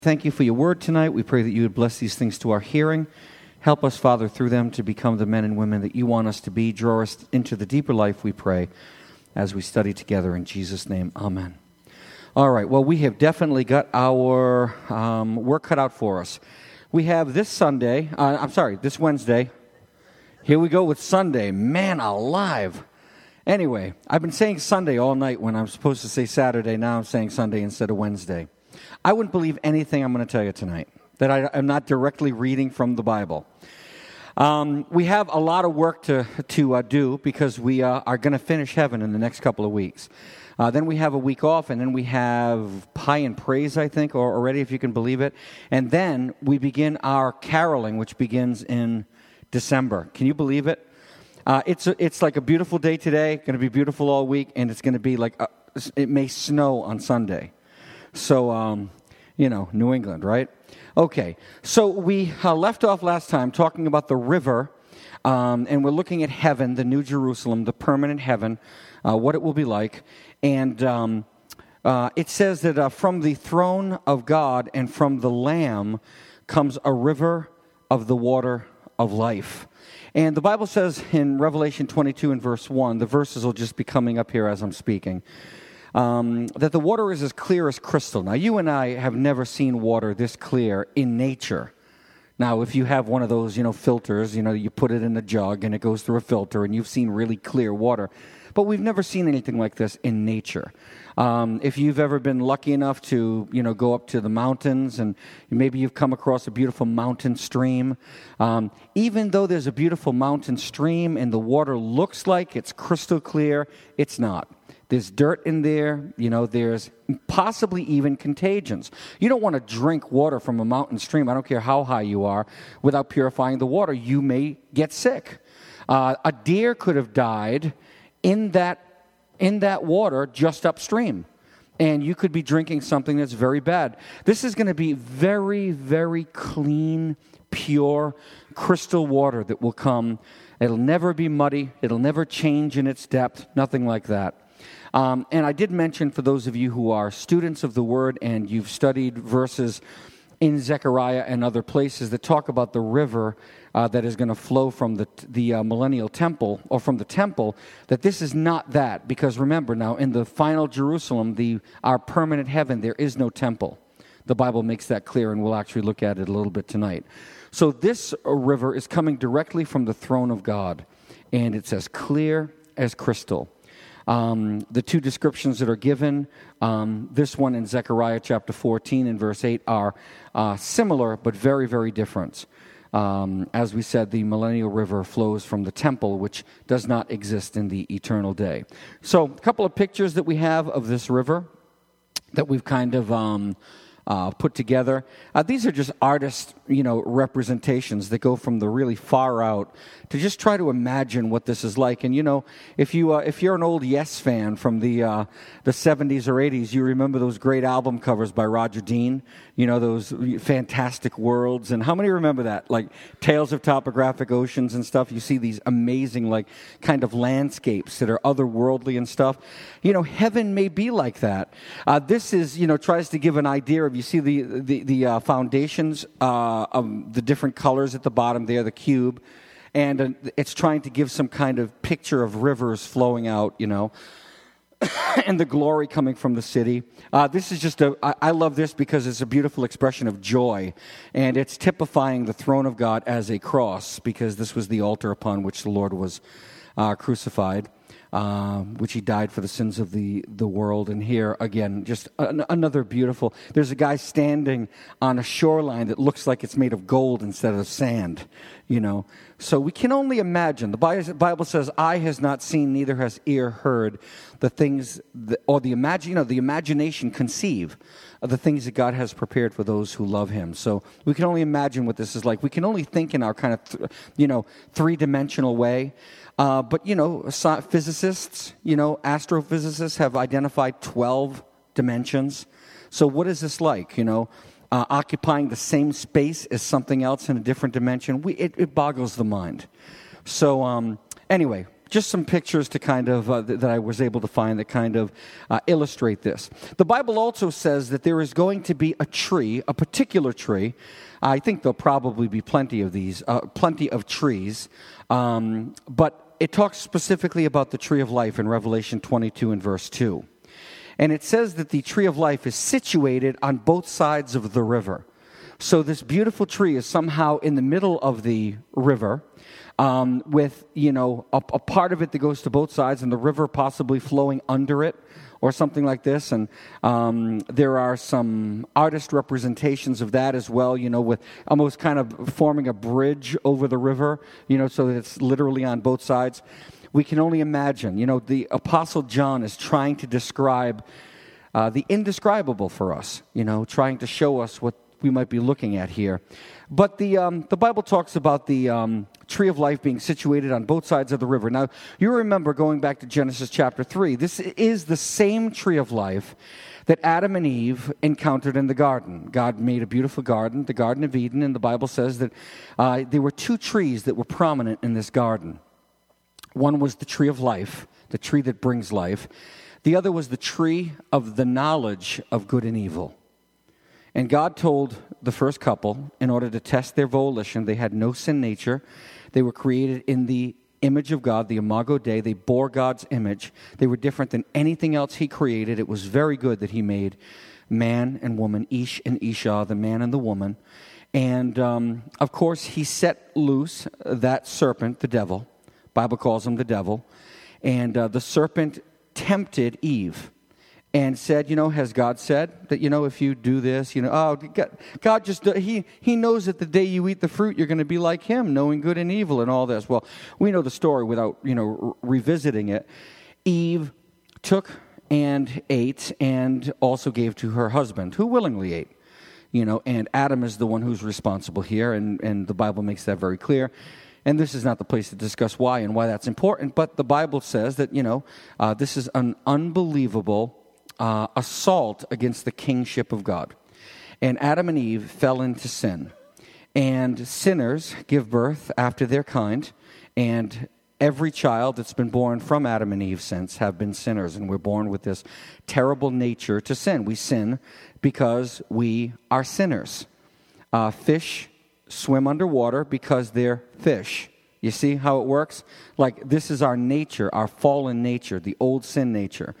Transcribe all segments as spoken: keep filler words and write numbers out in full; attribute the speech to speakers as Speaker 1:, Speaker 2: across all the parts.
Speaker 1: Thank you for your word tonight. We pray that you would bless these things to our hearing. Help us, Father, through them to become the men and women that you want us to be. Draw us into the deeper life, we pray, as we study together. In Jesus' name, amen. All right, well, we have definitely got our um, work cut out for us. We have this Sunday, uh, I'm sorry, this Wednesday. Here we go with Sunday. Man alive. Anyway, I've been saying Sunday all night when I'm supposed to say Saturday. Now I'm saying Sunday instead of Wednesday. I wouldn't believe anything I'm going to tell you tonight that I am not directly reading from the Bible. Um, we have a lot of work to to uh, do because we uh, are going to finish heaven in the next couple of weeks. Uh, then we have a week off, and then we have Pie and Praise, I think, or already, if you can believe it. And then we begin our caroling, which begins in December. Can you believe it? Uh, it's a, it's like a beautiful day today, going to be beautiful all week, and it's going to be like, a, it may snow on Sunday. So, um, you know, New England, right? Okay, so we uh, left off last time talking about the river, um, and we're looking at heaven, the New Jerusalem, the permanent heaven, uh, what it will be like. And um, uh, it says that uh, from the throne of God and from the Lamb comes a river of the water of life. And the Bible says in Revelation twenty-two and verse one, the verses will just be coming up here as I'm speaking, Um, that the water is as clear as crystal. Now, you and I have never seen water this clear in nature. Now, if you have one of those, you know, filters, you know, you put it in a jug and it goes through a filter and you've seen really clear water. But we've never seen anything like this in nature. Um, if you've ever been lucky enough to, you know, go up to the mountains and maybe you've come across a beautiful mountain stream, um, even though there's a beautiful mountain stream and the water looks like it's crystal clear, it's not. There's dirt in there, you know, there's possibly even contagions. You don't want to drink water from a mountain stream, I don't care how high you are, without purifying the water. You may get sick. Uh, a deer could have died in that in that water just upstream, and you could be drinking something that's very bad. This is going to be very, very clean, pure, crystal water that will come. It'll never be muddy. It'll never change in its depth, nothing like that. Um, and I did mention for those of you who are students of the Word and you've studied verses in Zechariah and other places that talk about the river uh, that is going to flow from the the uh, millennial temple, or from the temple, that this is not that. Because remember now, in the final Jerusalem, the our permanent heaven, there is no temple. The Bible makes that clear, and we'll actually look at it a little bit tonight. So this uh, river is coming directly from the throne of God, and it's as clear as crystal. Um, the two descriptions that are given, um, this one in Zechariah chapter fourteen and verse eight, are uh, similar but very, very different. Um, as we said, the millennial river flows from the temple, which does not exist in the eternal day. So a couple of pictures that we have of this river that we've kind of um, uh, put together. Uh, these are just artist, you know, representations that go from the really far out to just try to imagine what this is like. And you know, if you uh, if you're an old Yes fan from the uh, the seventies or eighties, you remember those great album covers by Roger Dean. You know, those Fantastic Worlds, and how many remember that? Like Tales of Topographic Oceans and stuff. You see these amazing, like, kind of landscapes that are otherworldly and stuff. You know, heaven may be like that. Uh, this is, you know, tries to give an idea of, you see the the, the uh, foundations uh, of the different colors at the bottom there, the cube, and uh, it's trying to give some kind of picture of rivers flowing out, you know, and the glory coming from the city. Uh, this is just a, I, I love this because it's a beautiful expression of joy, and it's typifying the throne of God as a cross, because this was the altar upon which the Lord was uh, crucified, uh, which he died for the sins of the, the world. And here, again, just an, another beautiful, there's a guy standing on a shoreline that looks like it's made of gold instead of sand, you know. So we can only imagine. The Bible says, eye has not seen, neither has ear heard the things, that, or the imagine, you know, the imagination conceive of the things that God has prepared for those who love Him. So we can only imagine what this is like. We can only think in our kind of, th- you know, three-dimensional way. Uh, but, you know, physicists, you know, astrophysicists have identified twelve dimensions. So what is this like, you know? Uh, occupying the same space as something else in a different dimension, we, it, it boggles the mind. So um, anyway, just some pictures to kind of, uh, th- that I was able to find that kind of uh, illustrate this. The Bible also says that there is going to be a tree, a particular tree. I think there'll probably be plenty of these, uh, plenty of trees. Um, but it talks specifically about the tree of life in Revelation twenty-two and verse two. And it says that the tree of life is situated on both sides of the river. So this beautiful tree is somehow in the middle of the river, um, with, you know, a, a part of it that goes to both sides and the river possibly flowing under it or something like this. And um, there are some artist representations of that as well, you know, with almost kind of forming a bridge over the river, you know, so that it's literally on both sides. We can only imagine, you know, the Apostle John is trying to describe uh, the indescribable for us, you know, trying to show us what we might be looking at here. But the um, the Bible talks about the um, tree of life being situated on both sides of the river. Now, you remember going back to Genesis chapter three, this is the same tree of life that Adam and Eve encountered in the garden. God made a beautiful garden, the Garden of Eden, and the Bible says that uh, there were two trees that were prominent in this garden. One was the tree of life, the tree that brings life. The other was the tree of the knowledge of good and evil. And God told the first couple, in order to test their volition, they had no sin nature. They were created in the image of God, the Imago Dei. They bore God's image. They were different than anything else He created. It was very good that He made man and woman, Ish and Isha, the man and the woman. And, um, of course, He set loose that serpent, the devil. Bible calls him the devil. And uh, the serpent tempted Eve and said, you know, has God said that, you know, if you do this, you know, oh, God, God just, he, he knows that the day you eat the fruit, you're going to be like Him, knowing good and evil and all this. Well, we know the story without, you know, re- revisiting it. Eve took and ate and also gave to her husband, who willingly ate. You know, and Adam is the one who's responsible here, and, and the Bible makes that very clear. And this is not the place to discuss why and why that's important, but the Bible says that, you know, uh, this is an unbelievable uh, assault against the kingship of God. And Adam and Eve fell into sin. And sinners give birth after their kind, and every child that's been born from Adam and Eve since have been sinners, and we're born with this terrible nature to sin. We sin because we are sinners. Uh, fish swim underwater because they're fish. You see how it works? Like, this is our nature, our fallen nature, the old sin nature.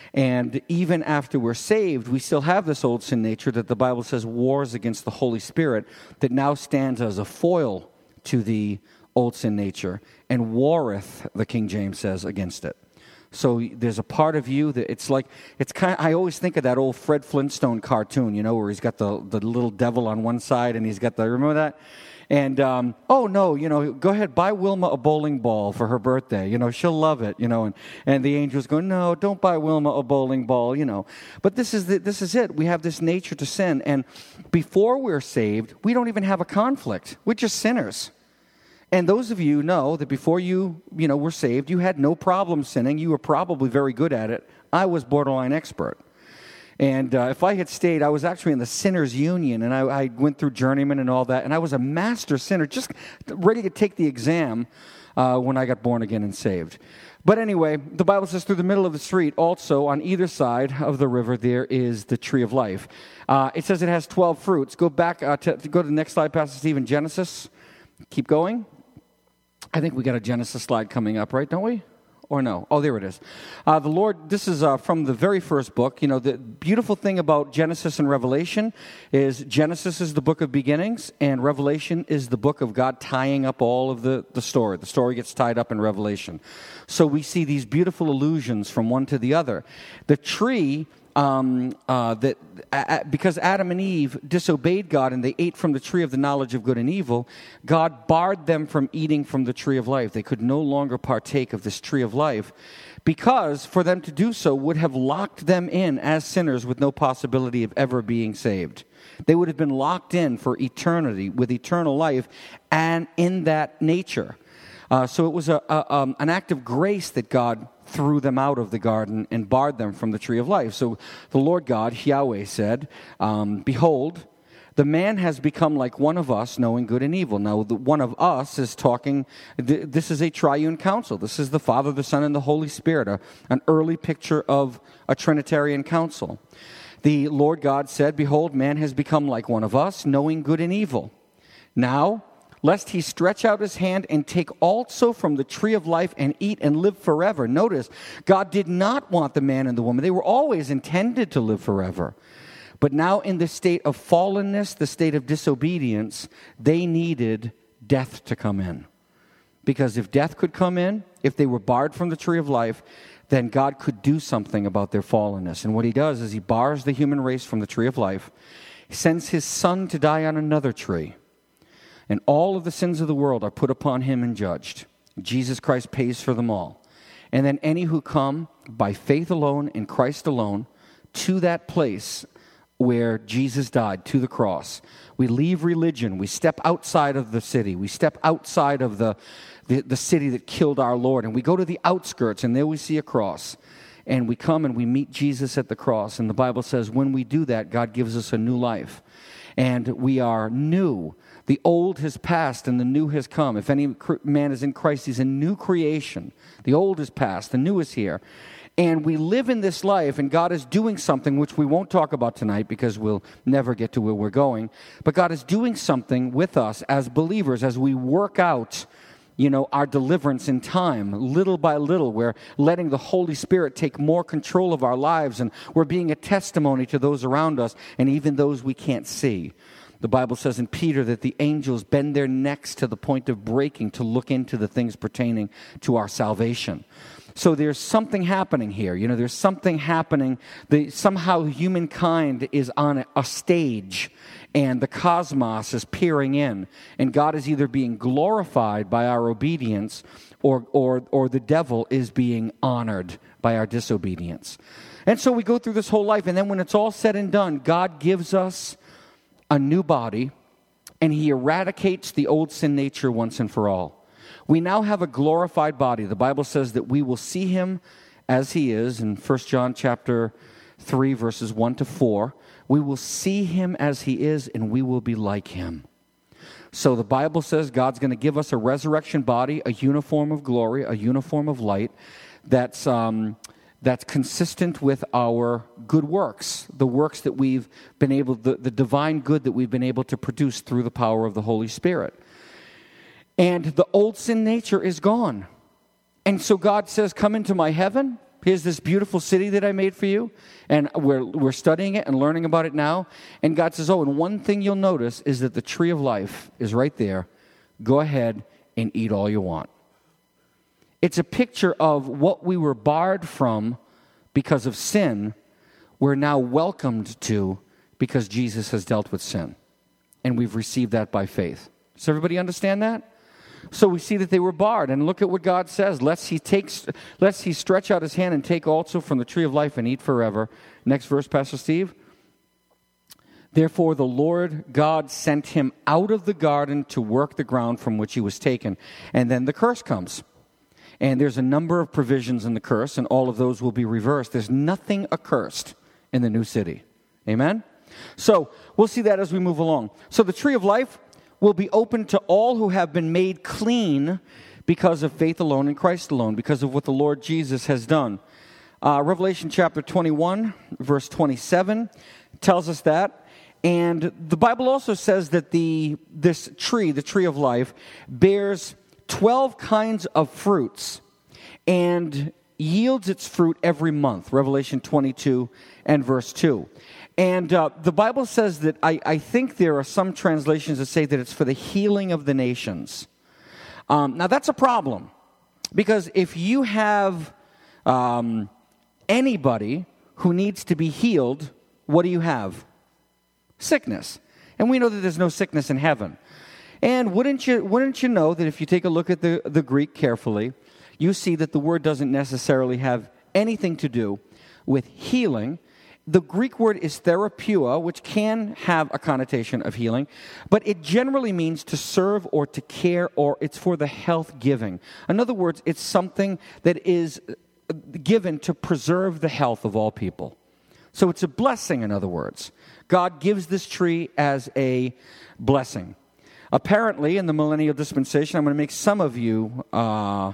Speaker 1: And even after we're saved, we still have this old sin nature that the Bible says wars against the Holy Spirit, that now stands as a foil to the old sin nature, and warreth, the King James says, against it. So there's a part of you that it's like, it's kind of, I always think of that old Fred Flintstone cartoon, you know, where he's got the, the little devil on one side and he's got the, remember that? And, um, oh no, you know, go ahead, buy Wilma a bowling ball for her birthday. You know, she'll love it, you know. And, and the angels go, no, don't buy Wilma a bowling ball, you know. But this is the, this is it. We have this nature to sin. And before we're saved, we don't even have a conflict. We're just sinners. And those of you know that before you, you know, were saved, you had no problem sinning. You were probably very good at it. I was borderline expert. And uh, if I had stayed, I was actually in the Sinners Union, and I, I went through Journeyman and all that, and I was a master sinner, just ready to take the exam uh, when I got born again and saved. But anyway, the Bible says through the middle of the street, also on either side of the river, there is the tree of life. Uh, it says it has twelve fruits. Go back, uh, to, to go to the next slide, Pastor Stephen, Genesis. Keep going. I think we got a Genesis slide coming up, right? Don't we? Or no? Oh, there it is. Uh, the Lord, this is uh, from the very first book. You know, the beautiful thing about Genesis and Revelation is Genesis is the book of beginnings, and Revelation is the book of God tying up all of the, the story. The story gets tied up in Revelation. So we see these beautiful allusions from one to the other. The tree... Um, uh, that uh, because Adam and Eve disobeyed God and they ate from the tree of the knowledge of good and evil, God barred them from eating from the tree of life. They could no longer partake of this tree of life, because for them to do so would have locked them in as sinners with no possibility of ever being saved. They would have been locked in for eternity with eternal life and in that nature. Uh, so it was a, a, um, an act of grace that God threw them out of the garden and barred them from the tree of life. So the Lord God, Yahweh, said, um, behold, The man has become like one of us, knowing good and evil. Now, the one of us is talking, th- this is a triune council. This is the Father, the Son, and the Holy Spirit, a, an early picture of a Trinitarian council. The Lord God said, behold, man has become like one of us, knowing good and evil. Now, lest he stretch out his hand and take also from the tree of life and eat and live forever. Notice, God did not want the man and the woman. They were always intended to live forever. But now in the state of fallenness, the state of disobedience, they needed death to come in. Because if death could come in, if they were barred from the tree of life, then God could do something about their fallenness. And what he does is he bars the human race from the tree of life, he sends his son to die on another tree, and all of the sins of the world are put upon him and judged. Jesus Christ pays for them all. And then any who come by faith alone in Christ alone to that place where Jesus died, to the cross. We leave religion. We step outside of the city. We step outside of the, the, the city that killed our Lord. And we go to the outskirts, and there we see a cross. And we come and we meet Jesus at the cross. And the Bible says when we do that, God gives us a new life. And we are new. The old has passed and the new has come. If any man is in Christ, he's a new creation. The old is past, the new is here. And we live in this life, and God is doing something which we won't talk about tonight because we'll never get to where we're going. But God is doing something with us as believers as we work out, you know, our deliverance in time, little by little. We're letting the Holy Spirit take more control of our lives, and we're being a testimony to those around us and even those we can't see. The Bible says in Peter that the angels bend their necks to the point of breaking to look into the things pertaining to our salvation. So there's something happening here. You know, there's something happening. The, somehow humankind is on a, a stage, and the cosmos is peering in. And God is either being glorified by our obedience, or, or, or the devil is being honored by our disobedience. And so we go through this whole life, and then when it's all said and done, God gives us a new body, and he eradicates the old sin nature once and for all. We now have a glorified body. The Bible says that we will see him as he is in First John chapter three, verses one to four. We will see him as he is, and we will be like him. So the Bible says God's going to give us a resurrection body, a uniform of glory, a uniform of light that's um, that's consistent with our good works, the works that we've been able, the, the divine good that we've been able to produce through the power of the Holy Spirit. And the old sin nature is gone. And so God says, come into my heaven. Here's this beautiful city that I made for you. And we're, we're studying it and learning about it now. And God says, oh, and one thing you'll notice is that the tree of life is right there. Go ahead and eat all you want. It's a picture of what we were barred from because of sin, we're now welcomed to because Jesus has dealt with sin. And we've received that by faith. Does everybody understand that? So we see that they were barred, and look at what God says. Lest he takes, lest he stretch out his hand and take also from the tree of life and eat forever. Next verse, Pastor Steve. Therefore the Lord God sent him out of the garden to work the ground from which he was taken. And then the curse comes. And there's a number of provisions in the curse, and all of those will be reversed. There's nothing accursed in the new city. Amen? So we'll see that as we move along. So the tree of life will be open to all who have been made clean because of faith alone in Christ alone, because of what the Lord Jesus has done. Uh, Revelation chapter twenty-one, verse twenty-seven tells us that. And the Bible also says that the this tree, the tree of life, bears twelve kinds of fruits and yields its fruit every month. Revelation twenty-two and verse two. And uh, the Bible says that, I, I think there are some translations that say that it's for the healing of the nations. Um, now that's a problem, because if you have um, anybody who needs to be healed, what do you have? Sickness. And we know that there's no sickness in heaven. And wouldn't you wouldn't you know that if you take a look at the, the Greek carefully, you see that the word doesn't necessarily have anything to do with healing. The Greek word is therapeuo, which can have a connotation of healing, but it generally means to serve or to care, or it's for the health giving. In other words, it's something that is given to preserve the health of all people. So it's a blessing, in other words. God gives this tree as a blessing. Apparently, in the millennial dispensation, I'm going to make some of you uh,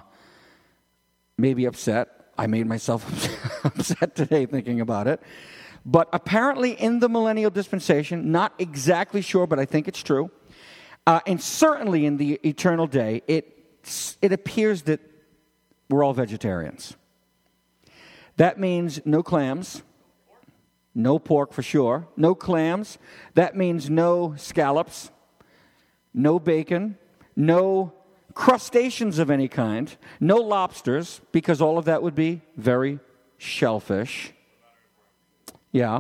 Speaker 1: maybe upset. I made myself upset today thinking about it. But apparently in the millennial dispensation, not exactly sure, but I think it's true, uh, and certainly in the eternal day, it, it appears that we're all vegetarians. That means no clams, no pork for sure, no clams. That means no scallops, no bacon, no crustaceans of any kind, no lobsters, because all of that would be very shellfish. Yeah.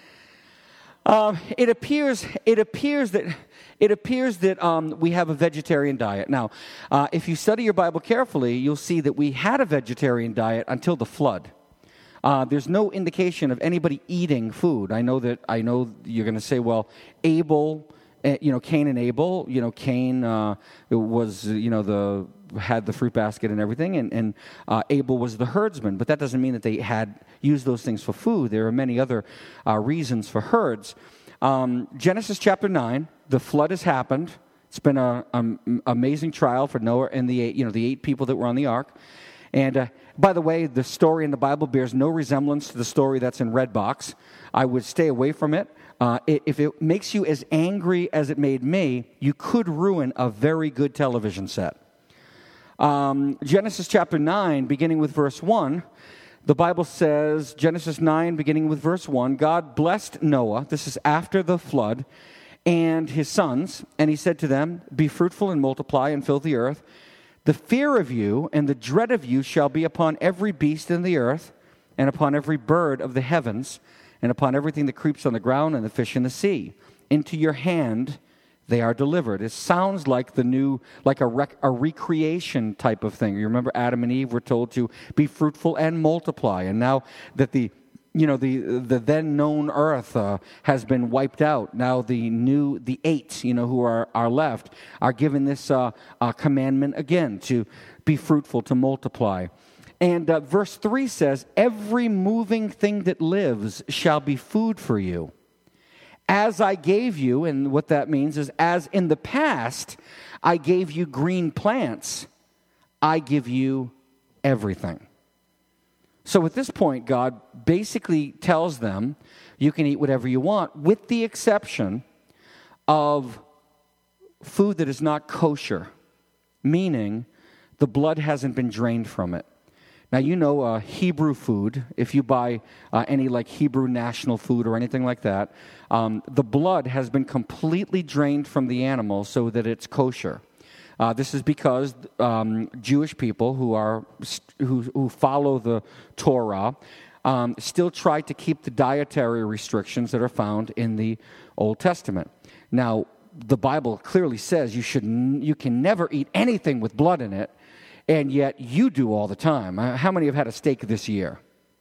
Speaker 1: Um, it appears. It appears that. It appears that um, we have a vegetarian diet. Now, uh, if you study your Bible carefully, you'll see that we had a vegetarian diet until the flood. Uh, there's no indication of anybody eating food. I know that. I know you're going to say, "Well, Abel, uh, you know, Cain and Abel. You know, Cain uh, was, you know, the had the fruit basket and everything, and, and uh, Abel was the herdsman. But that doesn't mean that they had used those things for food. There are many other uh, reasons for herds. Um, Genesis chapter nine, the flood has happened. It's been an amazing trial for Noah and the eight, you know, the eight people that were on the ark. And uh, by the way, the story in the Bible bears no resemblance to the story that's in Redbox. I would stay away from it. Uh, it. If it makes you as angry as it made me, you could ruin a very good television set. Um, Genesis chapter nine, beginning with verse one, the Bible says, Genesis nine, beginning with verse one, God blessed Noah, this is after the flood, and his sons, and he said to them, be fruitful and multiply and fill the earth. The fear of you and the dread of you shall be upon every beast in the earth, and upon every bird of the heavens, and upon everything that creeps on the ground and the fish in the sea. Into your hand they are delivered. It sounds like the new, like a, rec, a recreation type of thing. You remember Adam and Eve were told to be fruitful and multiply. And now that the, you know, the the then known earth uh, has been wiped out, now the new, the eight, you know, who are, are left, are given this uh, uh, commandment again to be fruitful, to multiply. And uh, verse three says, every moving thing that lives shall be food for you. As I gave you, and what that means is, as in the past, I gave you green plants, I give you everything. So at this point, God basically tells them, you can eat whatever you want, with the exception of food that is not kosher, meaning the blood hasn't been drained from it. Now, you know uh, Hebrew food, if you buy uh, any like Hebrew national food or anything like that, um, the blood has been completely drained from the animal so that it's kosher. Uh, this is because um, Jewish people who are who, who follow the Torah um, still try to keep the dietary restrictions that are found in the Old Testament. Now, the Bible clearly says you should you can never eat anything with blood in it. And yet you do all the time. How many have had a steak this year?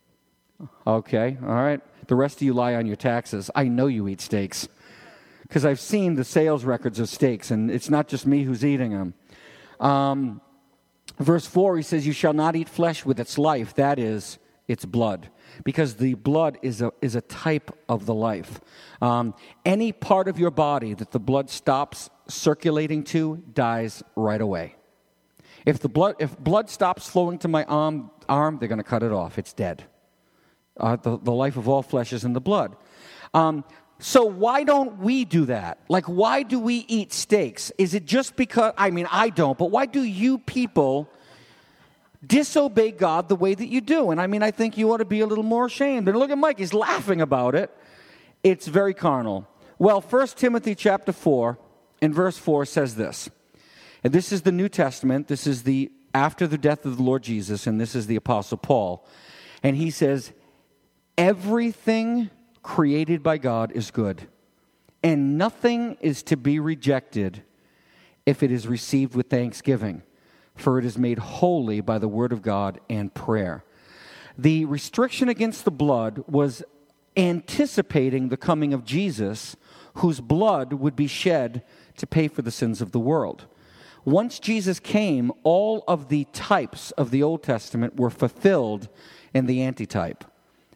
Speaker 1: Okay, all right. The rest of you lie on your taxes. I know you eat steaks because I've seen the sales records of steaks, and it's not just me who's eating them. Um, verse four, he says, you shall not eat flesh with its life, that is, its blood, because the blood is a, is a type of the life. Um, any part of your body that the blood stops circulating to dies right away. If the blood, if blood stops flowing to my arm, arm, they're going to cut it off. It's dead. Uh, the, the life of all flesh is in the blood. Um, so why don't we do that? Like, why do we eat steaks? Is it just because, I mean, I don't, but why do you people disobey God the way that you do? And I mean, I think you ought to be a little more ashamed. And look at Mike, he's laughing about it. It's very carnal. Well, First Timothy chapter four, in verse four says this. And this is the New Testament. This is the after the death of the Lord Jesus, and this is the Apostle Paul. And he says, everything created by God is good, and nothing is to be rejected if it is received with thanksgiving, for it is made holy by the word of God and prayer. The restriction against the blood was anticipating the coming of Jesus, whose blood would be shed to pay for the sins of the world. Once Jesus came, all of the types of the Old Testament were fulfilled in the antitype.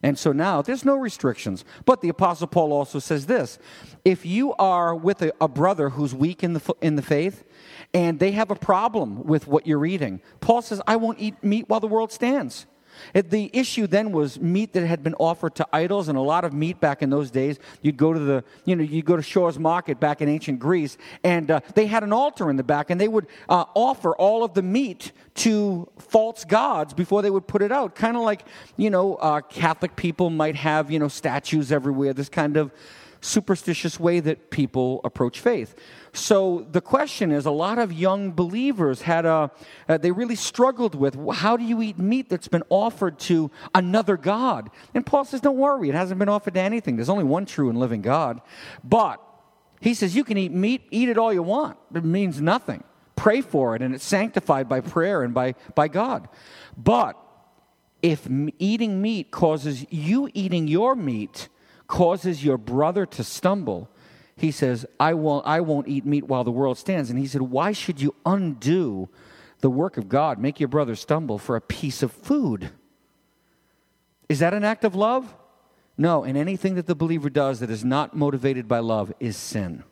Speaker 1: And so now there's no restrictions. But the Apostle Paul also says this: if you are with a, a brother who's weak in the in the faith, and they have a problem with what you're eating, Paul says, I won't eat meat while the world stands. It, the issue then was meat that had been offered to idols, and a lot of meat back in those days. You'd go to the, you know, you go to Shaw's Market back in ancient Greece, and uh, they had an altar in the back, and they would uh, offer all of the meat to false gods before they would put it out. Kind of like, you know, uh, Catholic people might have, you know, statues everywhere. This kind of superstitious way that people approach faith. So the question is, a lot of young believers had a, uh, they really struggled with, how do you eat meat that's been offered to another God? And Paul says, don't worry, it hasn't been offered to anything. There's only one true and living God. But he says, you can eat meat, eat it all you want. It means nothing. Pray for it, and it's sanctified by prayer and by, by God. But if eating meat causes, you eating your meat causes your brother to stumble, he says, I won't, I won't eat meat while the world stands. And he said, why should you undo the work of God, make your brother stumble for a piece of food? Is that an act of love? No, and anything that the believer does that is not motivated by love is sin.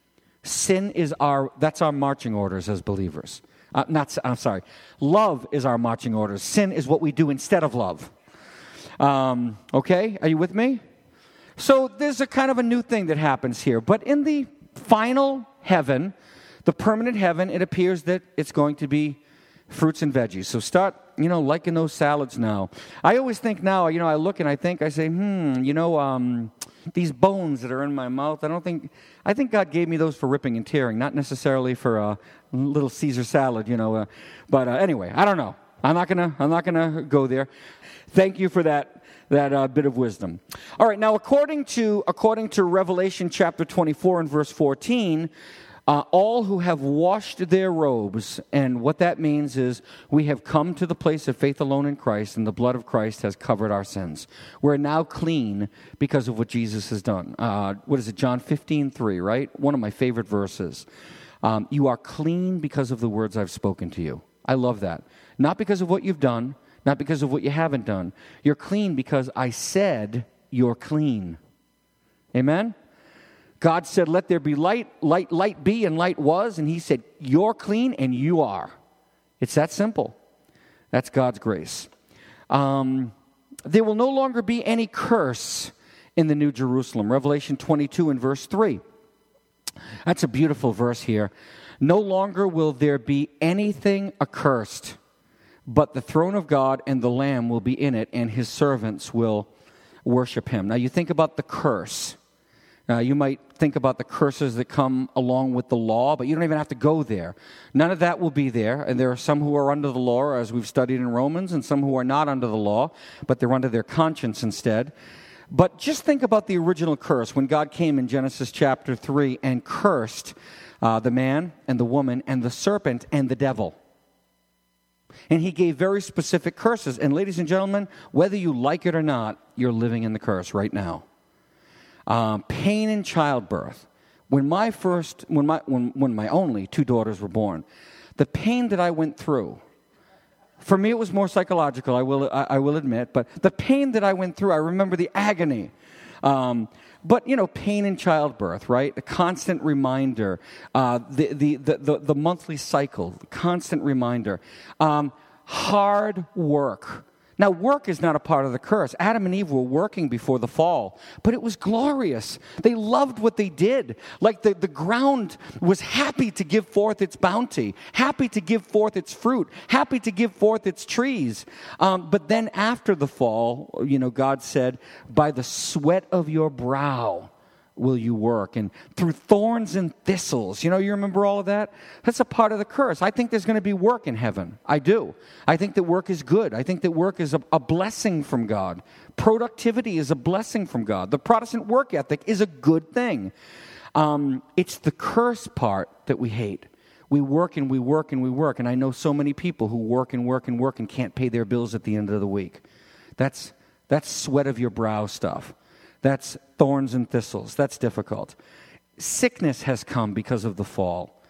Speaker 1: Sin is our, that's our marching orders as believers. Uh, not, I'm sorry. Love is our marching orders. Sin is what we do instead of love. Um, okay, are you with me? So there's a kind of a new thing that happens here. But in the final heaven, the permanent heaven, it appears that it's going to be fruits and veggies. So start, you know, liking those salads now. I always think now, you know, I look and I think, I say, hmm, you know, um, these bones that are in my mouth, I don't think, I think God gave me those for ripping and tearing, not necessarily for a little Caesar salad, you know. Uh, but uh, anyway, I don't know. I'm not gonna, I'm not gonna go there. Thank you for that. That uh, bit of wisdom. All right, now according to according to Revelation chapter twenty-four and verse fourteen, uh, all who have washed their robes, and what that means is we have come to the place of faith alone in Christ, and the blood of Christ has covered our sins. We're now clean because of what Jesus has done. Uh, what is it, John fifteen three, right? One of my favorite verses. Um, you are clean because of the words I've spoken to you. I love that. Not because of what you've done, not because of what you haven't done. You're clean because I said you're clean. Amen? God said, let there be light, light, light be, and light was. And he said, you're clean and you are. It's that simple. That's God's grace. Um, there will no longer be any curse in the New Jerusalem. Revelation twenty-two and verse three. That's a beautiful verse here. No longer will there be anything accursed, but the throne of God and the Lamb will be in it, and his servants will worship him. Now, you think about the curse. Uh, you might think about the curses that come along with the law, but you don't even have to go there. None of that will be there, and there are some who are under the law, as we've studied in Romans, and some who are not under the law, but they're under their conscience instead. But just think about the original curse when God came in Genesis chapter three and cursed uh, the man and the woman and the serpent and the devil. And he gave very specific curses. And ladies and gentlemen, whether you like it or not, you're living in the curse right now. Um, pain in childbirth. When my first, when my, when, when my only two daughters were born, the pain that I went through, for me it was more psychological, I will, I, I will admit, but the pain that I went through, I remember the agony. Um, But, you know, pain in childbirth, right? A constant reminder. Uh, the, the, the, the, the monthly cycle, constant reminder. Um, hard work. Now, work is not a part of the curse. Adam and Eve were working before the fall, but it was glorious. They loved what they did. Like the, the ground was happy to give forth its bounty, happy to give forth its fruit, happy to give forth its trees. Um, but then after the fall, you know, God said, by the sweat of your brow will you work, and through thorns and thistles. You know, you remember all of that? That's a part of the curse. I think there's going to be work in heaven. I do. I think that work is good. I think that work is a, a blessing from God. Productivity is a blessing from God. The Protestant work ethic is a good thing. Um, it's the curse part that we hate. We work and we work and we work, and I know so many people who work and work and work and can't pay their bills at the end of the week. That's that's sweat of your brow stuff. That's thorns and thistles. That's difficult. Sickness has come because of the fall.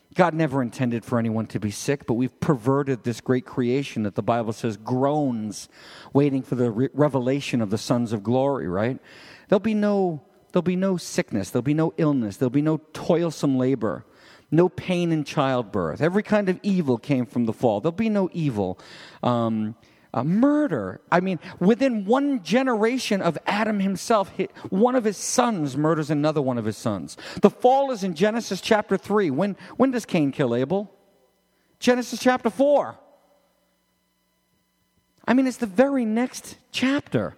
Speaker 1: God never intended for anyone to be sick, but we've perverted this great creation that the Bible says groans, waiting for the re- revelation of the sons of glory, right? There'll be no, there'll be no sickness, there'll be no illness, there'll be no toilsome labor, no pain in childbirth. Every kind of evil came from the fall. There'll be no evil. Um, uh, murder. I mean, within one generation of Adam himself, he, one of his sons murders another one of his sons. The fall is in Genesis chapter three. When, when does Cain kill Abel? Genesis chapter four. I mean, it's the very next chapter.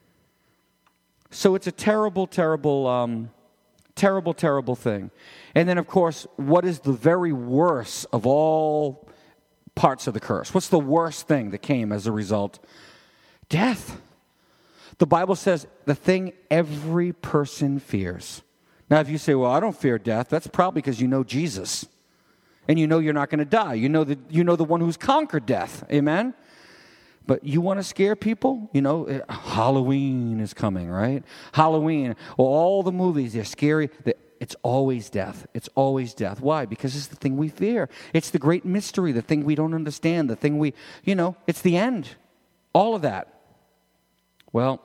Speaker 1: So it's a terrible, terrible, um, terrible, terrible thing. And then, of course, what is the very worst of all parts of the curse? What's the worst thing that came as a result? Death. The Bible says the thing every person fears. Now, if you say, well, I don't fear death, that's probably because you know Jesus. And you know you're not going to die. You know, the, you know the one who's conquered death. Amen? But you want to scare people? You know, Halloween is coming, right? Halloween. Well, all the movies, they're scary. It's always death. It's always death. Why? Because it's the thing we fear. It's the great mystery, the thing we don't understand, the thing we, you know, it's the end. All of that. Well,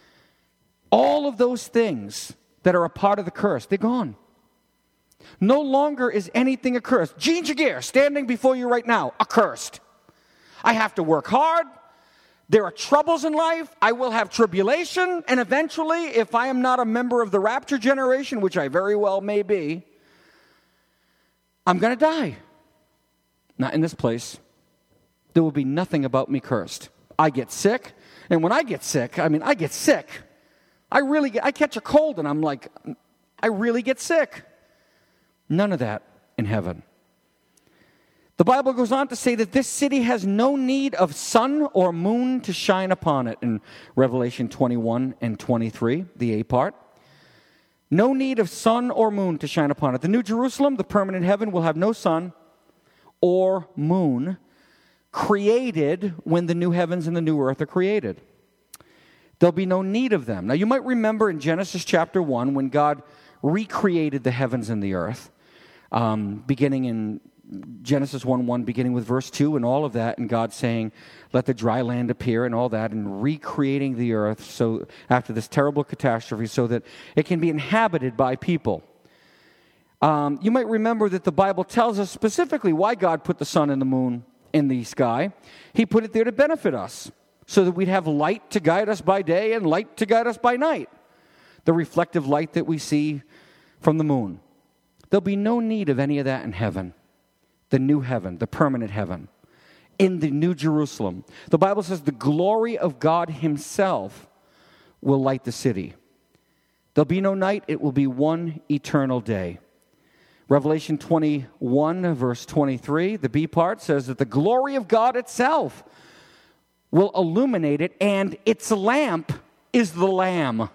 Speaker 1: all of those things that are a part of the curse, they're gone. No longer is anything accursed. Gene Jagir, standing before you right now, accursed. I have to work hard. There are troubles in life. I will have tribulation. And eventually, if I am not a member of the rapture generation, which I very well may be, I'm going to die. Not in this place. There will be nothing about me cursed. I get sick. And when I get sick, I mean, I get sick. I really get, I catch a cold and I'm like, I really get sick. None of that in heaven. The Bible goes on to say that this city has no need of sun or moon to shine upon it in Revelation twenty-one and twenty-three, the A part. No need of sun or moon to shine upon it. The New Jerusalem, the permanent heaven, will have no sun or moon, created when the new heavens and the new earth are created. There'll be no need of them. Now, you might remember in Genesis chapter one when God recreated the heavens and the earth, um, beginning in Genesis one one, beginning with verse two and all of that, and God saying, let the dry land appear and all that, and recreating the earth so after this terrible catastrophe so that it can be inhabited by people. Um, you might remember that the Bible tells us specifically why God put the sun and the moon in the sky. He put it there to benefit us so that we'd have light to guide us by day and light to guide us by night. The reflective light that we see from the moon. There'll be no need of any of that in heaven. The new heaven, the permanent heaven, in the New Jerusalem. The Bible says the glory of God himself will light the city. There'll be no night, it will be one eternal day. Revelation twenty-one, verse twenty-three, the B part says that the glory of God itself will illuminate it, and its lamp is the Lamb.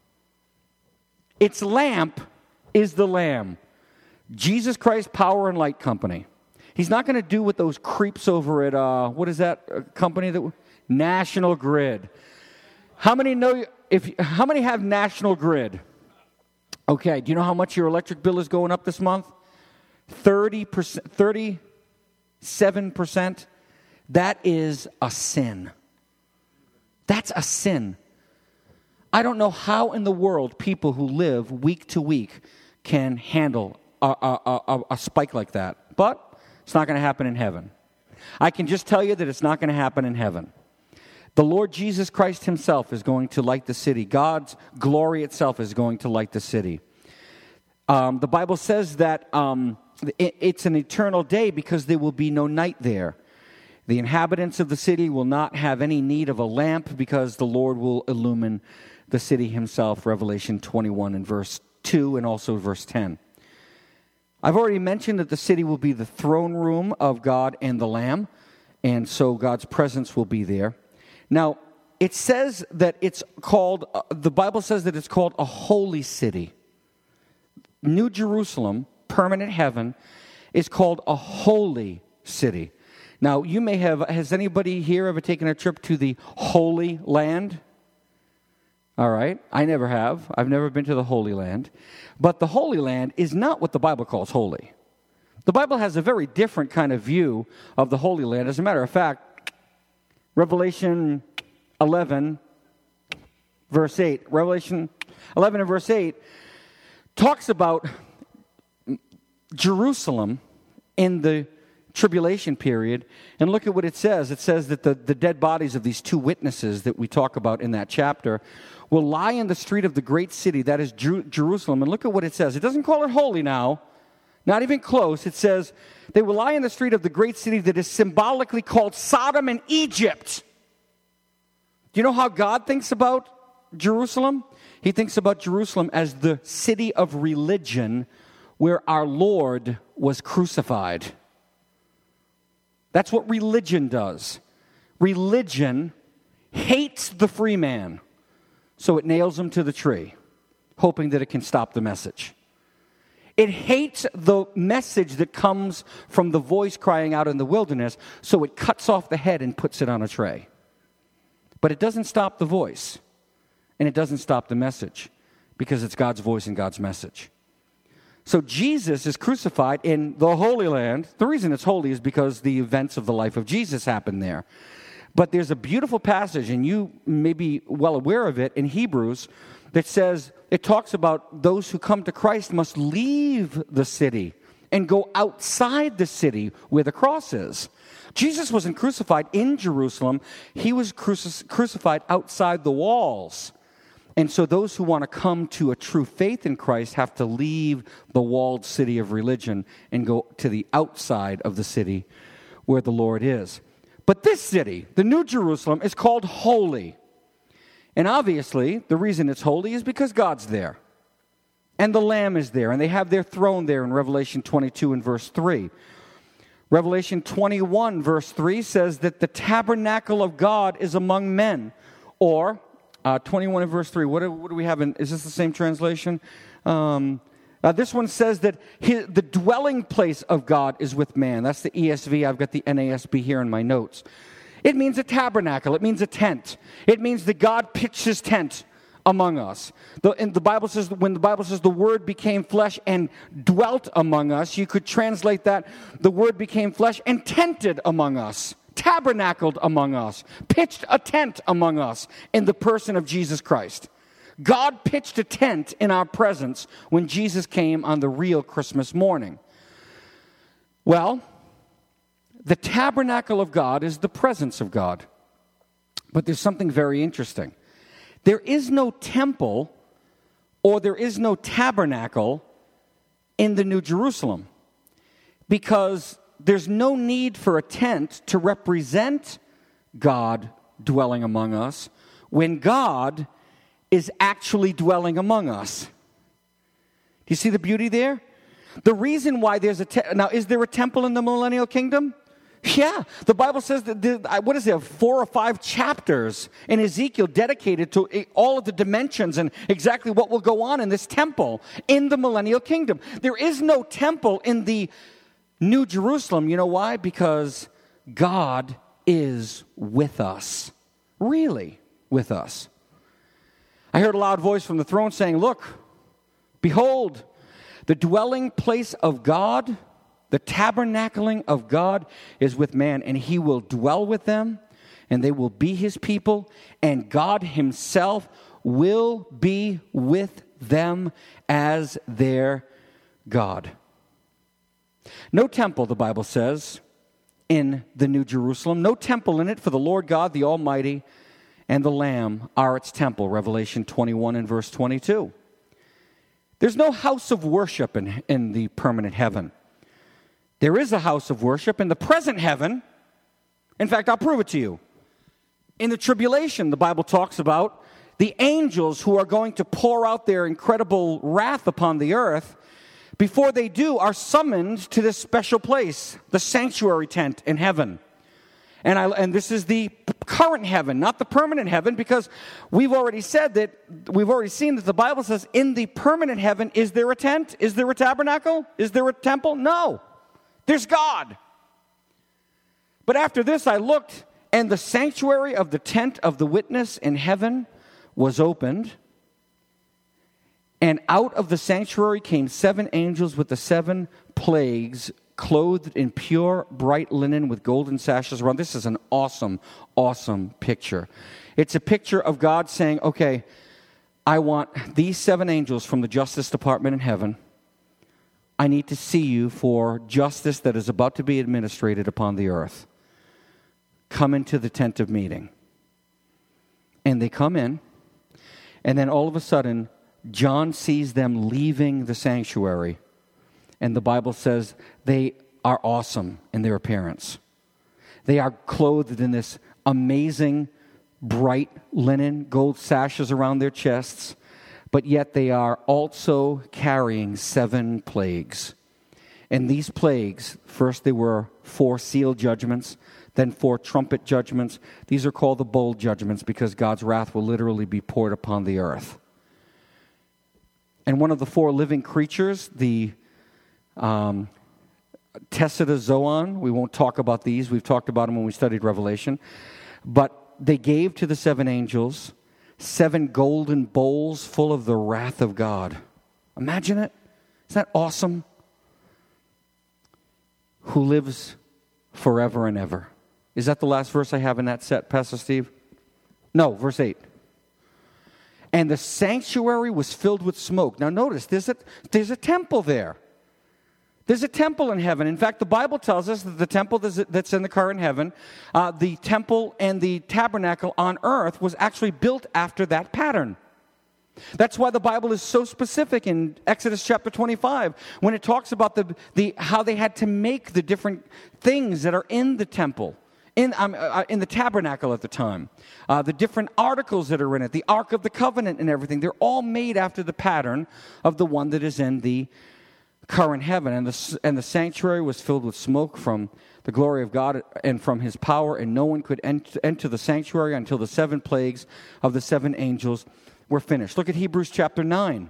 Speaker 1: Its lamp is the Lamb. Jesus Christ Power and Light Company. He's not going to do what those creeps over at, uh, what is that uh, company? that National Grid. How many know, if how many have National Grid? Okay, do you know how much your electric bill is going up this month? thirty percent, thirty-seven percent. That is a sin. That's a sin. I don't know how in the world people who live week to week can handle a, a, a, a spike like that. But it's not going to happen in heaven. I can just tell you that it's not going to happen in heaven. The Lord Jesus Christ himself is going to light the city. God's glory itself is going to light the city. Um, the Bible says that um, it, it's an eternal day because there will be no night there. The inhabitants of the city will not have any need of a lamp because the Lord will illumine the city himself, Revelation twenty-one and verse two and also verse ten. I've already mentioned that the city will be the throne room of God and the Lamb, and so God's presence will be there. Now, it says that it's called, uh, the Bible says that it's called a holy city. New Jerusalem, permanent heaven, is called a holy city. Now, you may have, has anybody here ever taken a trip to the Holy Land? All right, I never have. I've never been to the Holy Land. But the Holy Land is not what the Bible calls holy. The Bible has a very different kind of view of the Holy Land. As a matter of fact, Revelation eleven, verse eight, Revelation eleven and verse eight talks about Jerusalem in the tribulation period. And look at what it says. It says that the, the dead bodies of these two witnesses that we talk about in that chapter will lie in the street of the great city, that is Jer- Jerusalem. And look at what it says. It doesn't call it holy now, not even close. It says, they will lie in the street of the great city that is symbolically called Sodom and Egypt. Do you know how God thinks about Jerusalem? He thinks about Jerusalem as the city of religion where our Lord was crucified. That's what religion does. Religion hates the free man, so it nails him to the tree, hoping that it can stop the message. It hates the message that comes from the voice crying out in the wilderness, so it cuts off the head and puts it on a tray. But it doesn't stop the voice, and it doesn't stop the message, because it's God's voice and God's message. So Jesus is crucified in the Holy Land. The reason it's holy is because the events of the life of Jesus happened there. But there's a beautiful passage, and you may be well aware of it, in Hebrews, that says, it talks about those who come to Christ must leave the city and go outside the city where the cross is. Jesus wasn't crucified in Jerusalem. He was cruci- crucified outside the walls. And so those who want to come to a true faith in Christ have to leave the walled city of religion and go to the outside of the city where the Lord is. But this city, the New Jerusalem, is called holy. And obviously, the reason it's holy is because God's there. And the Lamb is there. And they have their throne there in Revelation twenty-two and verse three. Revelation twenty-one verse three says that the tabernacle of God is among men. Or... Uh, twenty-one and verse three, what do, what do we have in, is this the same translation? Um, uh, this one says that his, the dwelling place of God is with man. That's the E S V. I've got the N A S B here in my notes. It means a tabernacle. It means a tent. It means that God pitched his tent among us. The, and the Bible says, when the Bible says the Word became flesh and dwelt among us, you could translate that, the Word became flesh and tented among us. Tabernacled among us, pitched a tent among us in the person of Jesus Christ. God pitched a tent in our presence when Jesus came on the real Christmas morning. Well, the tabernacle of God is the presence of God. But there's something very interesting. There is no temple or there is no tabernacle in the New Jerusalem because there's no need for a tent to represent God dwelling among us when God is actually dwelling among us. Do you see the beauty there? The reason why there's a te- now, is there a temple in the millennial kingdom? Yeah, the Bible says that, the, what is there, four or five chapters in Ezekiel dedicated to all of the dimensions and exactly what will go on in this temple in the millennial kingdom. There is no temple in the New Jerusalem. You know why? Because God is with us. Really with us. I heard a loud voice from the throne saying, "Look, behold, the dwelling place of God, the tabernacling of God is with man, and he will dwell with them, and they will be his people, and God himself will be with them as their God." No temple, the Bible says, in the New Jerusalem. No temple in it, for the Lord God, the Almighty, and the Lamb are its temple. Revelation twenty-one and verse twenty-two. There's no house of worship in, in the permanent heaven. There is a house of worship in the present heaven. In fact, I'll prove it to you. In the tribulation, the Bible talks about the angels who are going to pour out their incredible wrath upon the earth. Before they do, are summoned to this special place, the sanctuary tent in heaven. And, I, and this is the current heaven, not the permanent heaven, because we've already said that, we've already seen that the Bible says in the permanent heaven, is there a tent? Is there a tabernacle? Is there a temple? No. There's God. But after this I looked, and the sanctuary of the tent of the witness in heaven was opened. And out of the sanctuary came seven angels with the seven plagues, clothed in pure, bright linen with golden sashes around. This is an awesome, awesome picture. It's a picture of God saying, okay, I want these seven angels from the Justice Department in heaven. I need to see you for justice that is about to be administrated upon the earth. Come into the tent of meeting. And they come in, and then all of a sudden, John sees them leaving the sanctuary, and the Bible says they are awesome in their appearance. They are clothed in this amazing, bright linen, gold sashes around their chests, but yet they are also carrying seven plagues. And these plagues, first they were four seal judgments, then four trumpet judgments. These are called the bowl judgments because God's wrath will literally be poured upon the earth. And one of the four living creatures, the um, Tessida we won't talk about these. We've talked about them when we studied Revelation. But they gave to the seven angels seven golden bowls full of the wrath of God. Imagine it. Isn't that awesome? Who lives forever and ever. Is that the last verse I have in that set, Pastor Steve? No, verse eight. And the sanctuary was filled with smoke. Now notice, there's a, there's a temple there. There's a temple in heaven. In fact, the Bible tells us that the temple that's in the current heaven, uh, the temple and the tabernacle on earth was actually built after that pattern. That's why the Bible is so specific in Exodus chapter twenty-five when it talks about the, the how they had to make the different things that are in the temple. In, um, uh, in the tabernacle at the time. Uh, the different articles that are in it, the Ark of the Covenant and everything, they're all made after the pattern of the one that is in the current heaven. And the, and the sanctuary was filled with smoke from the glory of God and from his power, and no one could ent- enter the sanctuary until the seven plagues of the seven angels were finished. Look at Hebrews chapter nine.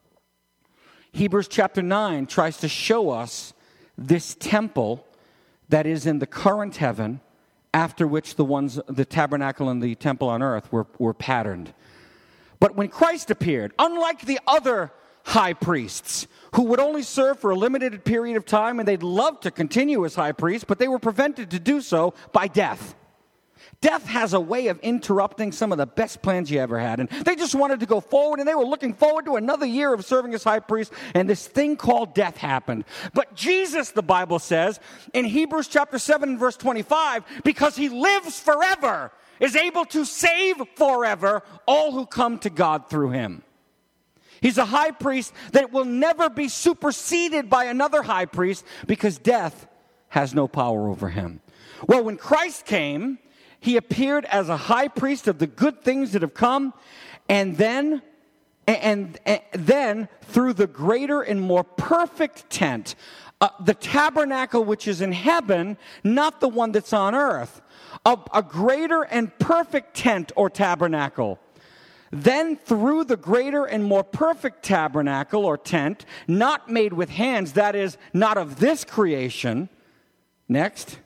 Speaker 1: Hebrews chapter nine tries to show us this temple that is in the current heaven, after which the ones, the tabernacle and the temple on earth were, were patterned. But when Christ appeared, unlike the other high priests, who would only serve for a limited period of time, and they'd love to continue as high priests, but they were prevented to do so by death. Death has a way of interrupting some of the best plans you ever had. And they just wanted to go forward, and they were looking forward to another year of serving as high priest, and this thing called death happened. But Jesus, the Bible says, in Hebrews chapter seven and verse twenty-five, because he lives forever, is able to save forever all who come to God through him. He's a high priest that will never be superseded by another high priest because death has no power over him. Well, when Christ came, he appeared as a high priest of the good things that have come, and then, and, and then through the greater and more perfect tent, uh, the tabernacle which is in heaven, not the one that's on earth, a, a greater and perfect tent or tabernacle. Then through the greater and more perfect tabernacle or tent, not made with hands, that is, not of this creation. Next.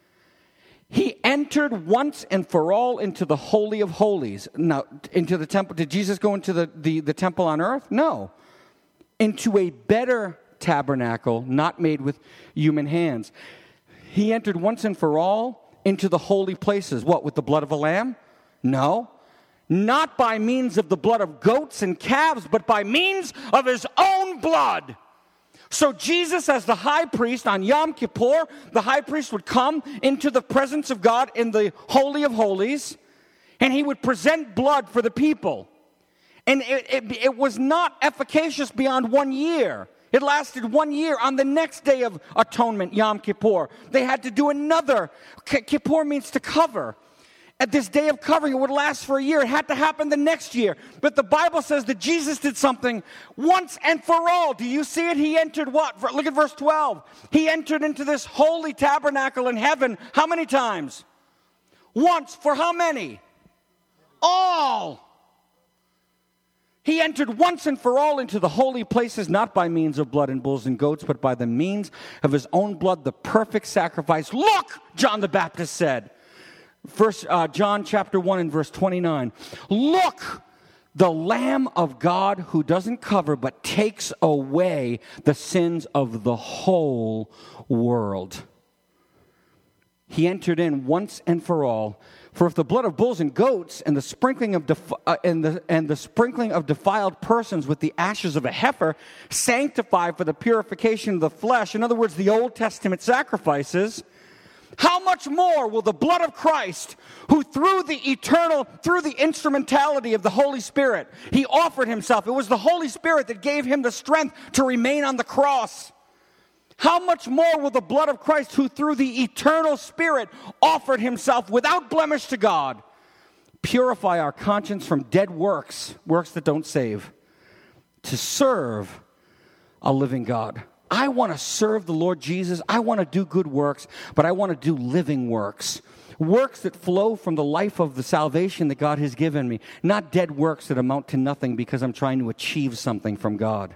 Speaker 1: He entered once and for all into the Holy of Holies. Now, into the temple. Did Jesus go into the, the, the temple on earth? No. Into a better tabernacle, not made with human hands. He entered once and for all into the holy places. What, with the blood of a lamb? No. Not by means of the blood of goats and calves, but by means of his own blood. So Jesus, as the high priest on Yom Kippur, the high priest would come into the presence of God in the Holy of Holies, and he would present blood for the people. And it, it, it was not efficacious beyond one year. It lasted one year. On the next day of atonement, Yom Kippur, they had to do another. Kippur means to cover. At this day of covering, it would last for a year. It had to happen the next year. But the Bible says that Jesus did something once and for all. Do you see it? He entered what? Look at verse twelve. He entered into this holy tabernacle in heaven how many times? Once. For how many? All. He entered once and for all into the holy places, not by means of blood and bulls and goats, but by the means of his own blood, the perfect sacrifice. Look, John the Baptist said. First uh, John chapter one and verse twenty-nine. Look, the Lamb of God who doesn't cover but takes away the sins of the whole world. He entered in once and for all. For if the blood of bulls and goats and the sprinkling of def- uh, and the and the sprinkling of defiled persons with the ashes of a heifer sanctify for the purification of the flesh, in other words, the Old Testament sacrifices, how much more will the blood of Christ, who through the eternal, through the instrumentality of the Holy Spirit, he offered himself. It was the Holy Spirit that gave him the strength to remain on the cross. How much more will the blood of Christ, who through the eternal Spirit offered himself without blemish to God, purify our conscience from dead works, works that don't save, to serve a living God? I want to serve the Lord Jesus. I want to do good works, but I want to do living works. Works that flow from the life of the salvation that God has given me, not dead works that amount to nothing because I'm trying to achieve something from God.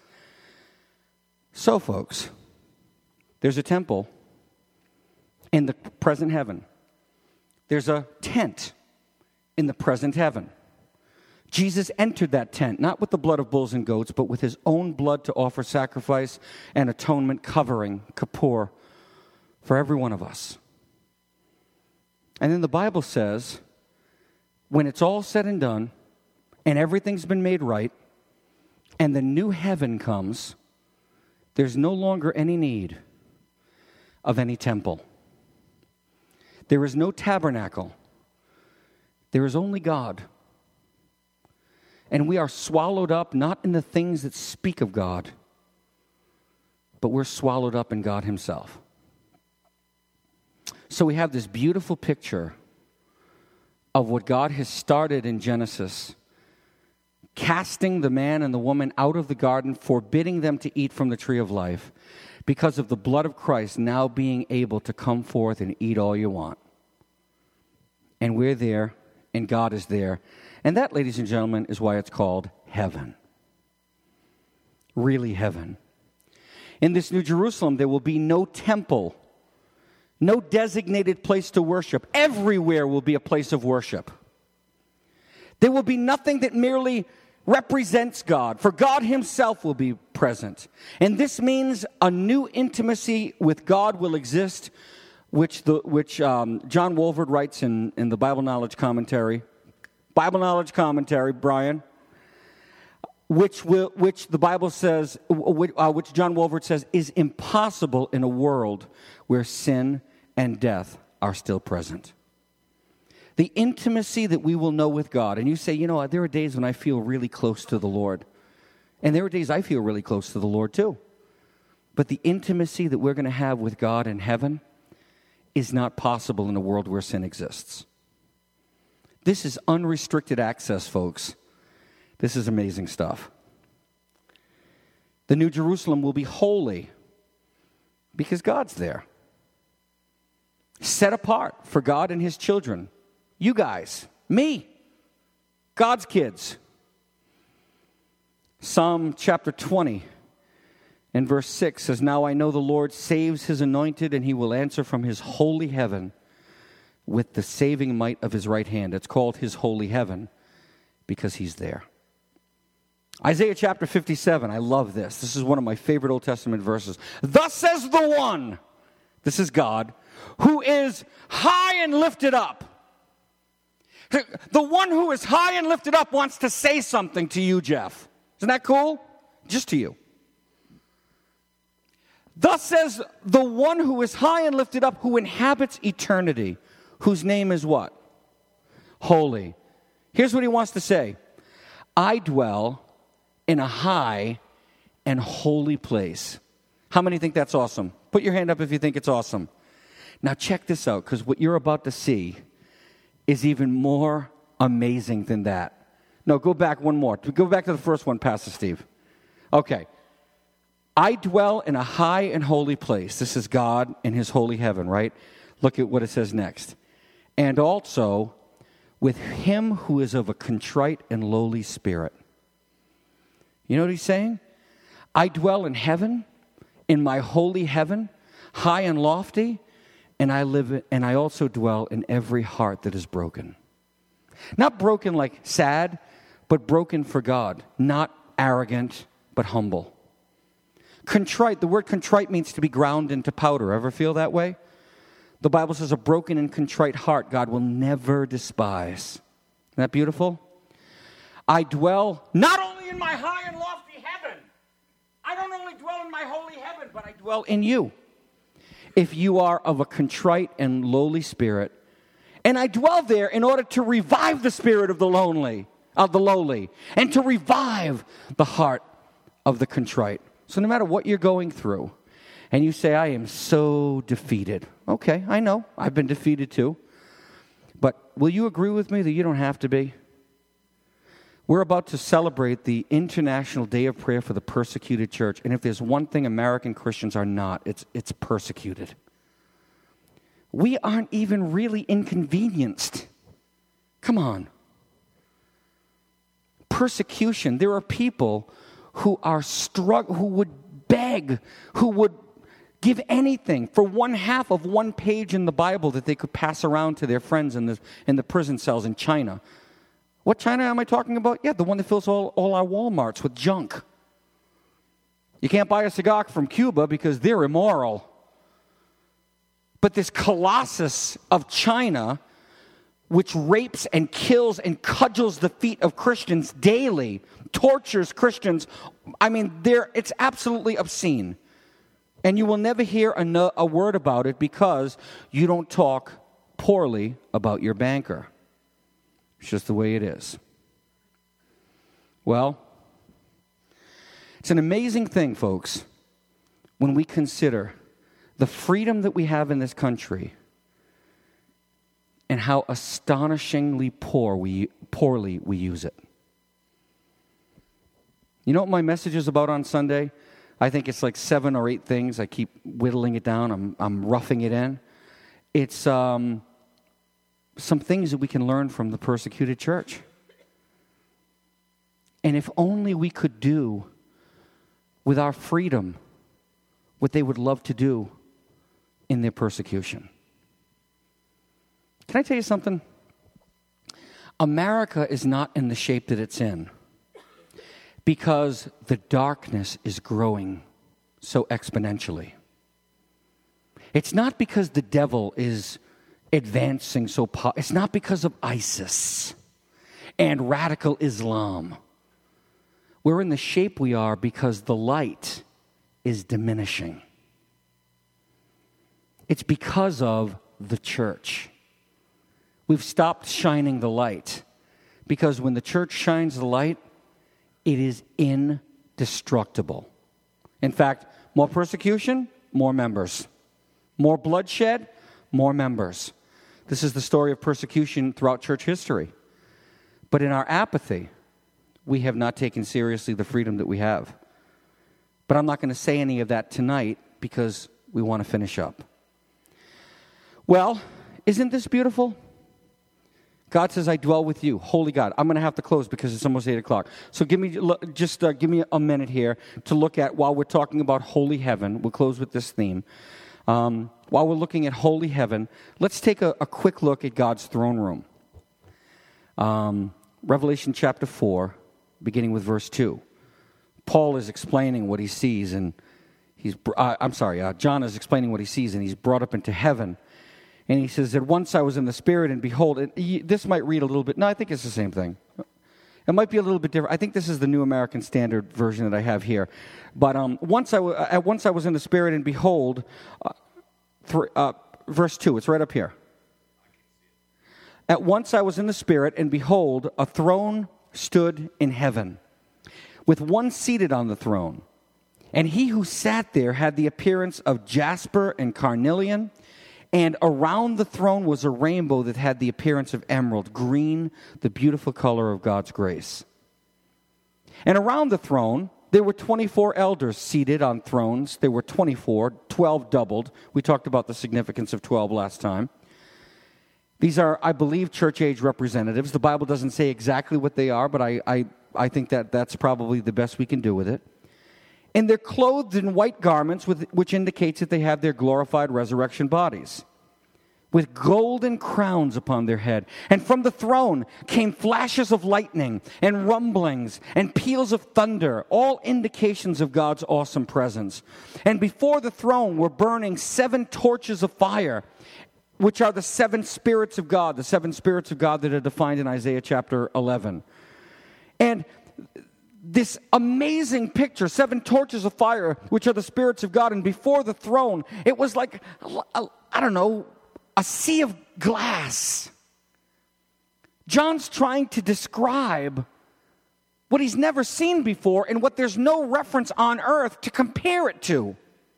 Speaker 1: So, folks, there's a temple in the present heaven. There's a tent in the present heaven. Jesus entered that tent, not with the blood of bulls and goats, but with his own blood to offer sacrifice and atonement covering, kippur, for every one of us. And then the Bible says, when it's all said and done, and everything's been made right, and the new heaven comes, there's no longer any need of any temple. There is no tabernacle. There is only God. And we are swallowed up not in the things that speak of God, but we're swallowed up in God himself. So we have this beautiful picture of what God has started in Genesis, casting the man and the woman out of the garden, forbidding them to eat from the tree of life, because of the blood of Christ now being able to come forth and eat all you want. And we're there, and God is there. And that, ladies and gentlemen, is why it's called heaven. Really heaven. In this New Jerusalem, there will be no temple, no designated place to worship. Everywhere will be a place of worship. There will be nothing that merely represents God, for God himself will be present. And this means a new intimacy with God will exist, which the which um, John Walvoord writes in, in the Bible Knowledge Commentary. Bible Knowledge Commentary, Brian, which will which the Bible says, which, uh, which John Walvoord says is impossible in a world where sin and death are still present. The intimacy that we will know with God. And you say, you know, there are days when I feel really close to the Lord. And there are days I feel really close to the Lord too. But the intimacy that we're going to have with God in heaven is not possible in a world where sin exists. This is unrestricted access, folks. This is amazing stuff. The New Jerusalem will be holy because God's there. Set apart for God and his children. You guys, me, God's kids. Psalm chapter twenty and verse six says, "Now I know the Lord saves his anointed, and he will answer from his holy heaven with the saving might of his right hand." It's called his holy heaven because he's there. Isaiah chapter fifty-seven, I love this. This is one of my favorite Old Testament verses. "Thus says the one," this is God, "who is high and lifted up." The one who is high and lifted up wants to say something to you, Jeff. Isn't that cool? Just to you. "Thus says the one who is high and lifted up, who inhabits eternity, whose name is" what? Holy. Here's what he wants to say. "I dwell in a high and holy place." How many think that's awesome? Put your hand up if you think it's awesome. Now check this out, because what you're about to see is even more amazing than that. No, go back one more. Go back to the first one, Pastor Steve. Okay. "I dwell in a high and holy place." This is God in his holy heaven, right? Look at what it says next. "And also with him who is of a contrite and lowly spirit." You know what he's saying? I dwell in heaven, in my holy heaven, high and lofty, and I live and I also dwell in every heart that is broken. Not broken like sad, but but broken for God, not arrogant, but humble. Contrite, the word contrite means to be ground into powder. Ever feel that way? The Bible says a broken and contrite heart God will never despise. Isn't that beautiful? I dwell not only in my high and lofty heaven. I don't only dwell in my holy heaven, but I dwell in you. If you are of a contrite and lowly spirit, and I dwell there in order to revive the spirit of the lonely, of the lowly, and to revive the heart of the contrite. So no matter what you're going through, and you say, I am so defeated. Okay, I know. I've been defeated too. But will you agree with me that you don't have to be? We're about to celebrate the International Day of Prayer for the Persecuted Church. And if there's one thing American Christians are not, it's, it's persecuted. We aren't even really inconvenienced. Come on. Persecution. There are people who are strugg- who would beg, who would give anything for one half of one page in the Bible that they could pass around to their friends in the, in the prison cells in China. What China am I talking about? Yeah, the one that fills all, all our Walmarts with junk. You can't buy a cigar from Cuba because they're immoral. But this colossus of China, which rapes and kills and cudgels the feet of Christians daily, tortures Christians, I mean, they're, it's absolutely obscene. And you will never hear a, no, a word about it because you don't talk poorly about your banker. It's just the way it is. Well, it's an amazing thing, folks, when we consider the freedom that we have in this country and how astonishingly poor we, poorly we use it. You know what my message is about on Sunday? I think it's like seven or eight things. I keep whittling it down. I'm, I'm roughing it in. It's um, some things that we can learn from the persecuted church. And if only we could do with our freedom what they would love to do in their persecution. Can I tell you something? America is not in the shape that it's in because the darkness is growing so exponentially. It's not because the devil is advancing so po- it's not because of ISIS and radical Islam. We're in the shape we are because the light is diminishing. It's because of the church. We've stopped shining the light because when the church shines the light, it is indestructible. In fact, more persecution, more members. More bloodshed, more members. This is the story of persecution throughout church history. But in our apathy, we have not taken seriously the freedom that we have. But I'm not going to say any of that tonight because we want to finish up. Well, isn't this beautiful? God says, I dwell with you, holy God. I'm going to have to close because it's almost eight o'clock. So give me just uh, give me a minute here to look at, while we're talking about holy heaven, we'll close with this theme. Um, while we're looking at holy heaven, let's take a, a quick look at God's throne room. Um, Revelation chapter four, beginning with verse two. Paul is explaining what he sees, and he's, uh, I'm sorry, uh, John is explaining what he sees, and he's brought up into heaven. And he says that once I was in the Spirit, and behold, and he, this might read a little bit, no, I think it's the same thing. It might be a little bit different. I think this is the New American Standard version that I have here. But um, once, I w- uh, once I was in the Spirit, and behold, uh, for, uh, verse two, it's right up here. At once I was in the Spirit, and behold, a throne stood in heaven, with one seated on the throne. And he who sat there had the appearance of jasper and carnelian, and around the throne was a rainbow that had the appearance of emerald, green, the beautiful color of God's grace. And around the throne, there were twenty-four elders seated on thrones. There were twenty-four, twelve doubled. We talked about the significance of twelve last time. These are, I believe, church-age representatives. The Bible doesn't say exactly what they are, but I, I, I think that that's probably the best we can do with it. And they're clothed in white garments, with, which indicates that they have their glorified resurrection bodies. with golden crowns upon their head. And from the throne came flashes of lightning and rumblings and peals of thunder, all indications of God's awesome presence. And before the throne were burning seven torches of fire, which are the seven spirits of God, the seven spirits of God that are defined in Isaiah chapter eleven. And this amazing picture, seven torches of fire, which are the spirits of God, and before the throne, it was like, I don't know, a sea of glass. John's trying to describe what he's never seen before and what there's no reference on earth to compare it to.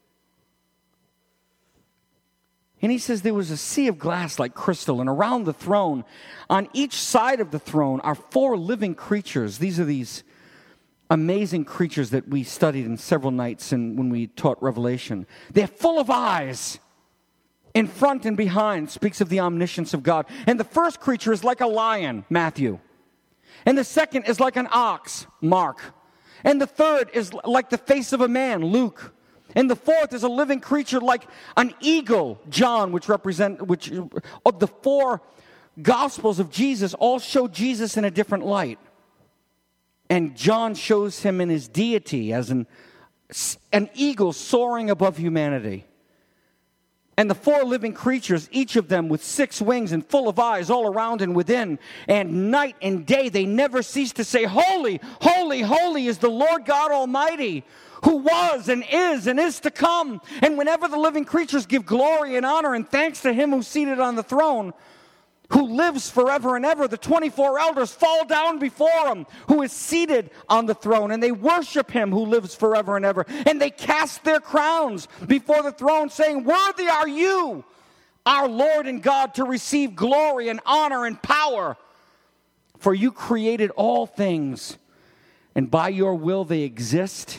Speaker 1: And he says there was a sea of glass like crystal, and around the throne, on each side of the throne, are four living creatures. These are these amazing creatures that we studied in several nights and when we taught Revelation. They're full of eyes. In front and behind speaks of the omniscience of God. And the first creature is like a lion, Matthew. And the second is like an ox, Mark. And the third is like the face of a man, Luke. And the fourth is a living creature like an eagle, John, which represent which of the four Gospels of Jesus all show Jesus in a different light. And John shows him in his deity as an, an eagle soaring above humanity. And the four living creatures, each of them with six wings and full of eyes all around and within, and night and day they never cease to say, "Holy, holy, holy is the Lord God Almighty, who was and is and is to come." And whenever the living creatures give glory and honor and thanks to him who's seated on the throne, who lives forever and ever, the twenty-four elders fall down before him who is seated on the throne, and they worship him who lives forever and ever. And they cast their crowns before the throne, saying, "Worthy are you, our Lord and God, to receive glory and honor and power. For you created all things, and by your will they exist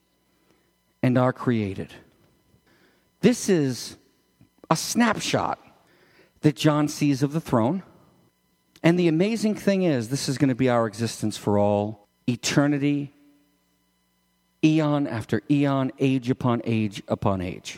Speaker 1: and are created." This is a snapshot that John sees of the throne. And the amazing thing is, this is going to be our existence for all eternity, eon after eon, age upon age upon age.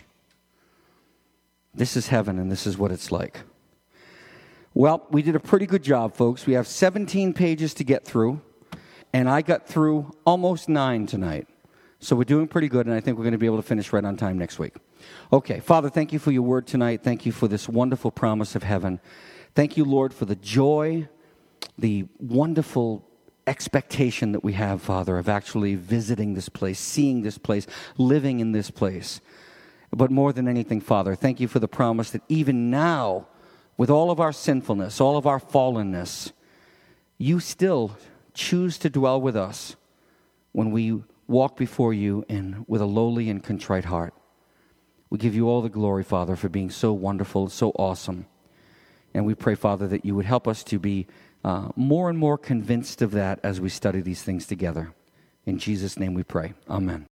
Speaker 1: This is heaven, and this is what it's like. Well, we did a pretty good job, folks. We have seventeen pages to get through, and I got through almost nine tonight. So we're doing pretty good, and I think we're going to be able to finish right on time next week. Okay, Father, thank you for your word tonight. Thank you for this wonderful promise of heaven. Thank you, Lord, for the joy, the wonderful expectation that we have, Father, of actually visiting this place, seeing this place, living in this place. But more than anything, Father, thank you for the promise that even now, with all of our sinfulness, all of our fallenness, you still choose to dwell with us when we walk before you in with a lowly and contrite heart. We give you all the glory, Father, for being so wonderful, so awesome. And we pray, Father, that you would help us to be uh, more and more convinced of that as we study these things together. In Jesus' name we pray. Amen.